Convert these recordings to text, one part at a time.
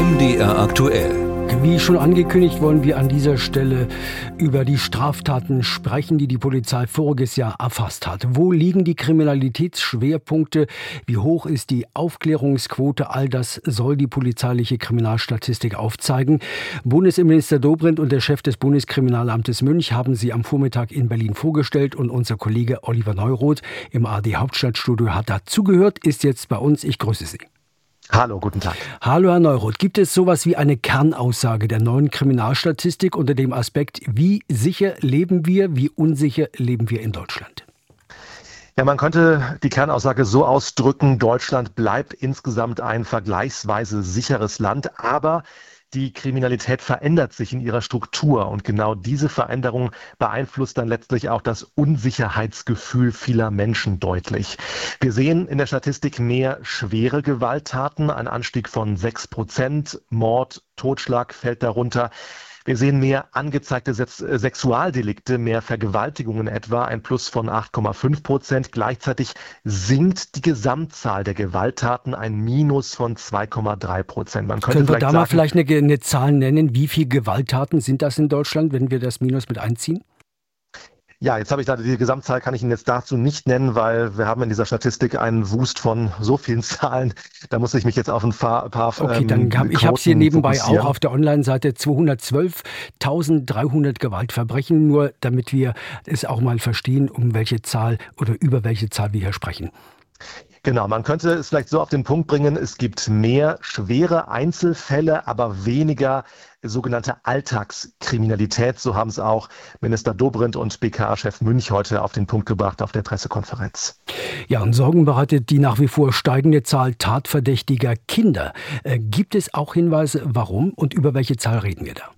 MDR aktuell. Wie schon angekündigt, wollen wir an dieser Stelle über die Straftaten sprechen, die die Polizei voriges Jahr erfasst hat. Wo liegen die Kriminalitätsschwerpunkte? Wie hoch ist die Aufklärungsquote? All das soll die polizeiliche Kriminalstatistik aufzeigen. Bundesinnenminister Dobrindt und der Chef des Bundeskriminalamtes Münch haben sie am Vormittag in Berlin vorgestellt und unser Kollege Oliver Neuroth im ARD Hauptstadtstudio hat dazugehört, ist jetzt bei uns. Ich grüße Sie. Hallo, guten Tag. Hallo, Herr Neuroth. Gibt es sowas wie eine Kernaussage der neuen Kriminalstatistik unter dem Aspekt, wie sicher leben wir, wie unsicher leben wir in Deutschland? Ja, man könnte die Kernaussage so ausdrücken, Deutschland bleibt insgesamt ein vergleichsweise sicheres Land, aber die Kriminalität verändert sich in ihrer Struktur und genau diese Veränderung beeinflusst dann letztlich auch das Unsicherheitsgefühl vieler Menschen deutlich. Wir sehen in der Statistik mehr schwere Gewalttaten, ein Anstieg von 6%, Mord, Totschlag fällt darunter. Wir sehen mehr angezeigte Sexualdelikte, mehr Vergewaltigungen etwa, ein Plus von 8,5%. Gleichzeitig sinkt die Gesamtzahl der Gewalttaten, ein Minus von 2,3%. Man könnte Können wir da mal vielleicht eine Zahl nennen? Wie viele Gewalttaten sind das in Deutschland, wenn wir das Minus mit einziehen? Ja, jetzt habe ich da die Gesamtzahl, kann ich Ihnen jetzt dazu nicht nennen, weil wir haben in dieser Statistik einen Wust von so vielen Zahlen. Da muss ich mich jetzt auf ein paar Okay, dann ich habe es hier nebenbei auch auf der Online-Seite 212.300 Gewaltverbrechen, nur damit wir es auch mal verstehen, um welche Zahl oder über welche Zahl wir hier sprechen. Genau, man könnte es vielleicht so auf den Punkt bringen, es gibt mehr schwere Einzelfälle, aber weniger sogenannte Alltagskriminalität. So haben es auch Minister Dobrindt und BKA-Chef Münch heute auf den Punkt gebracht auf der Pressekonferenz. Ja, und Sorgen bereitet die nach wie vor steigende Zahl tatverdächtiger Kinder. Gibt es auch Hinweise, warum und über welche Zahl reden wir da?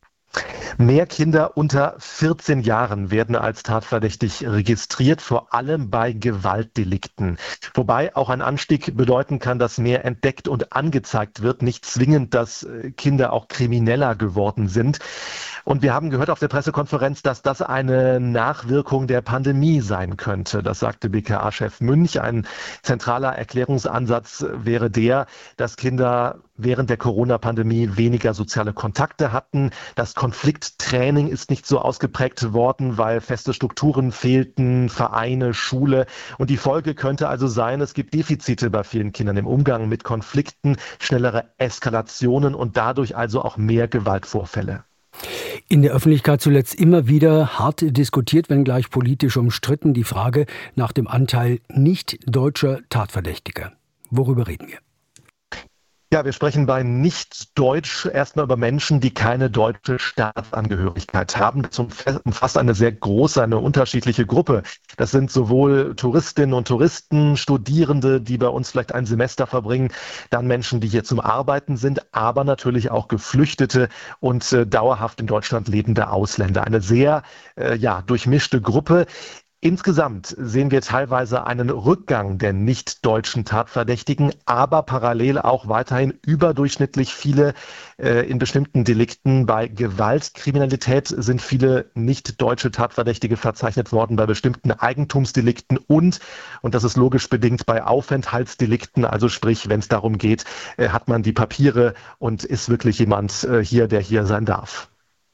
Mehr Kinder unter 14 Jahren werden als tatverdächtig registriert, vor allem bei Gewaltdelikten. Wobei auch ein Anstieg bedeuten kann, dass mehr entdeckt und angezeigt wird, nicht zwingend, dass Kinder auch krimineller geworden sind. Und wir haben gehört auf der Pressekonferenz, dass das eine Nachwirkung der Pandemie sein könnte. Das sagte BKA-Chef Münch. Ein zentraler Erklärungsansatz wäre der, dass Kinder während der Corona-Pandemie weniger soziale Kontakte hatten. Das Konflikttraining ist nicht so ausgeprägt worden, weil feste Strukturen fehlten, Vereine, Schule. Und die Folge könnte also sein, es gibt Defizite bei vielen Kindern im Umgang mit Konflikten, schnellere Eskalationen und dadurch also auch mehr Gewaltvorfälle. In der Öffentlichkeit zuletzt immer wieder hart diskutiert, wenngleich politisch umstritten, die Frage nach dem Anteil nicht deutscher Tatverdächtiger. Worüber reden wir? Ja, wir sprechen bei Nicht-Deutsch erstmal über Menschen, die keine deutsche Staatsangehörigkeit haben. Das umfasst eine sehr große, eine unterschiedliche Gruppe. Das sind sowohl Touristinnen und Touristen, Studierende, die bei uns vielleicht ein Semester verbringen, dann Menschen, die hier zum Arbeiten sind, aber natürlich auch Geflüchtete und dauerhaft in Deutschland lebende Ausländer. Eine sehr durchmischte Gruppe. Insgesamt sehen wir teilweise einen Rückgang der nicht-deutschen Tatverdächtigen, aber parallel auch weiterhin überdurchschnittlich viele in bestimmten Delikten. Bei Gewaltkriminalität sind viele nicht-deutsche Tatverdächtige verzeichnet worden, bei bestimmten Eigentumsdelikten und das ist logisch bedingt, bei Aufenthaltsdelikten, also sprich, wenn es darum geht, hat man die Papiere und ist wirklich jemand hier, der hier sein darf.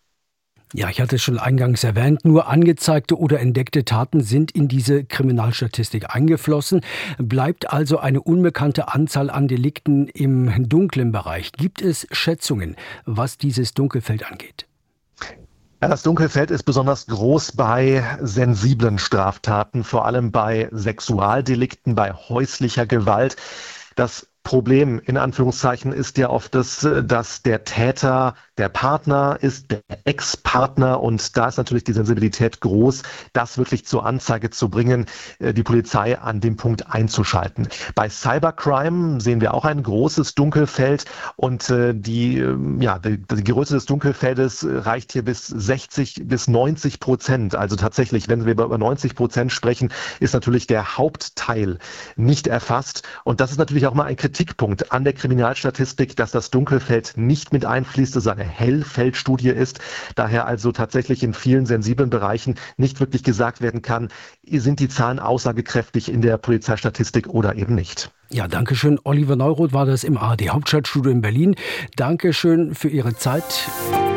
Ja, ich hatte es schon eingangs erwähnt, nur angezeigte oder entdeckte Taten sind in diese Kriminalstatistik eingeflossen. Bleibt also eine unbekannte Anzahl an Delikten im dunklen Bereich. Gibt es Schätzungen, was dieses Dunkelfeld angeht? Ja, das Dunkelfeld ist besonders groß bei sensiblen Straftaten, vor allem bei Sexualdelikten, bei häuslicher Gewalt. Das Problem in Anführungszeichen ist ja oft, dass der Täter der Partner ist, der Ex-Partner, und da ist natürlich die Sensibilität groß, das wirklich zur Anzeige zu bringen, die Polizei an dem Punkt einzuschalten. Bei Cybercrime sehen wir auch ein großes Dunkelfeld und die Größe des Dunkelfeldes reicht hier bis 60 bis 90%. Also tatsächlich, wenn wir über 90% sprechen, ist natürlich der Hauptteil nicht erfasst und das ist natürlich auch mal ein Kriterium Kritikpunkt an der Kriminalstatistik, dass das Dunkelfeld nicht mit einfließt, es eine Hellfeldstudie ist, daher also tatsächlich in vielen sensiblen Bereichen nicht wirklich gesagt werden kann, sind die Zahlen aussagekräftig in der Polizeistatistik oder eben nicht. Ja, danke schön. Oliver Neuroth war das im ARD Hauptstadtstudio in Berlin. Danke schön für Ihre Zeit.